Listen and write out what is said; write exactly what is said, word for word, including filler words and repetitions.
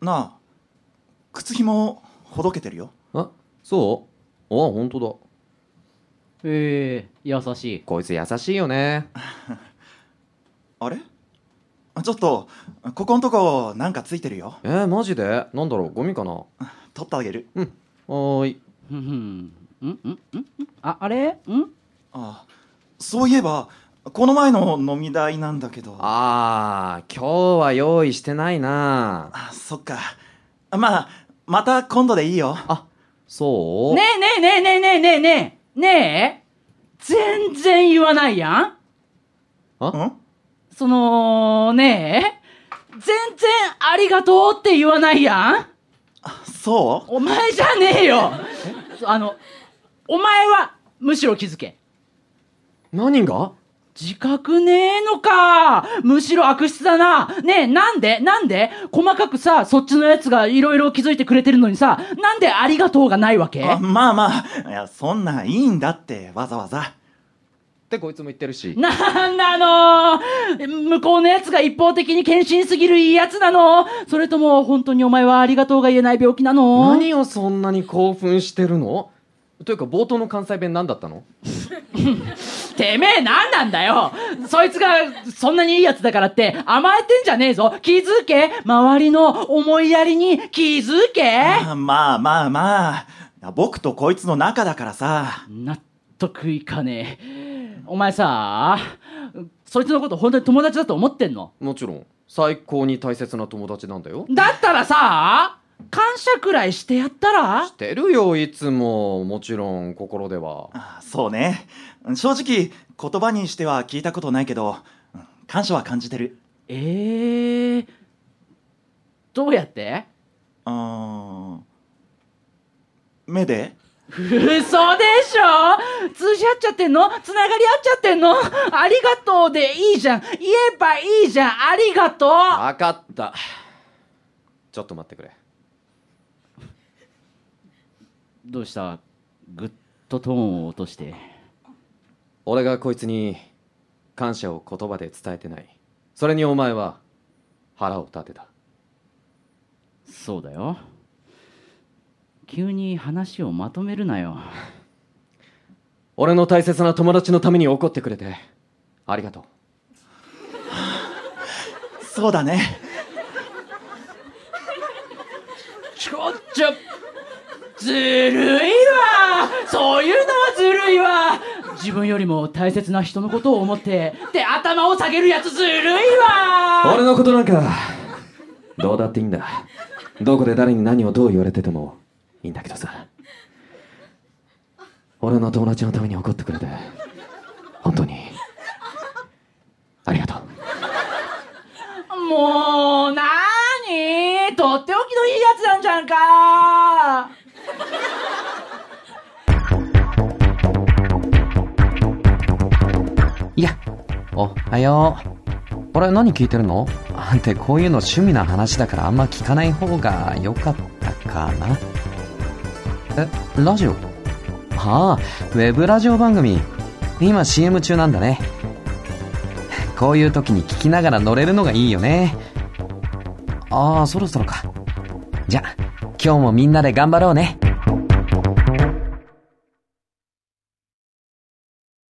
なあ、靴ひもほどけてるよ。 あ、そう？あ、ほんとだ。 えー、優しい。 こいつ優しいよね。 あれ？ちょっとここんとこなんかついてるよ。 えー、マジで？なんだろう、ゴミかな。 取ってあげる。 うん、はーい。 ふんふん、んんんあ、あれ？ん？ あ、そういえばこの前の飲み代なんだけど。 あー、今日は用意してないな。 あ、そっか。まあまた今度でいいよ。 あ、そう？ ねえねえねえねえねえねえねえねえ、全然言わないやん。 あ？ ん？ そのねえ、全然ありがとうって言わないやん。 そう？ お前じゃねえよ。あのお前はむしろ気づけ。 何が？ 自覚ねえのか。むしろ悪質だな。ねえ、なんでなんで細かくさ、そっちのやつがいろいろ気づいてくれてるのにさ、なんでありがとうがないわけ？ あ、まあまあ、いやそんないいんだってわざわざってこいつも言ってるし。 なんなの？向こうのやつが一方的に献身すぎるいいやつなの？それとも本当にお前はありがとうが言えない病気なの？ 何をそんなに興奮してるの？というか冒頭の関西弁何だったの？ てめえ何なんだよ。そいつがそんなにいいやつだからって甘えてんじゃねえぞ。気づけ。周りの思いやりに気づけ。 あ、まあまあまあ、僕とこいつの仲だからさ。 納得いかねえ。お前さ、そいつのこと本当に友達だと思ってんの？ もちろん最高に大切な友達なんだよ。 だったらさ、感謝くらいしてやったら？ してるよ、いつも。もちろん心では。 あ、そうね。正直言葉にしては聞いたことないけど、感謝は感じてる。 えー、どうやって？ うーん、目で？ 嘘でしょ？通じ合っちゃってんの？つながり合っちゃってんの？ありがとうでいいじゃん。言えばいいじゃん。ありがとう。 分かった。ちょっと待ってくれ。 どうした？ぐっとトーンを落として。 俺がこいつに感謝を言葉で伝えてない。それにお前は腹を立てた。 そうだよ。急に話をまとめるなよ。 俺の大切な友達のために怒ってくれてありがとう。 そうだね。 ちょっちょずるいわ。そういうのはずるいわ。自分よりも大切な人のことを思ってで頭を下げるやつずるいわ。 俺のことなんかどうだっていいんだ。どこで誰に何をどう言われててもいいんだけどさ。俺の友達のために怒ってくれて本当にありがとう。 もうなーに、とっておきのいいやつなんじゃんか。 いや、おはよう。あれ、何聞いてるの？あんてこういうの趣味な話だからあんま聞かない方が良かったかな。え、ラジオ？はあ、ウェブラジオ番組。今 シーエム 中なんだね。こういう時に聞きながら乗れるのがいいよね。ああ、そろそろか。じゃ、今日もみんなで頑張ろうね。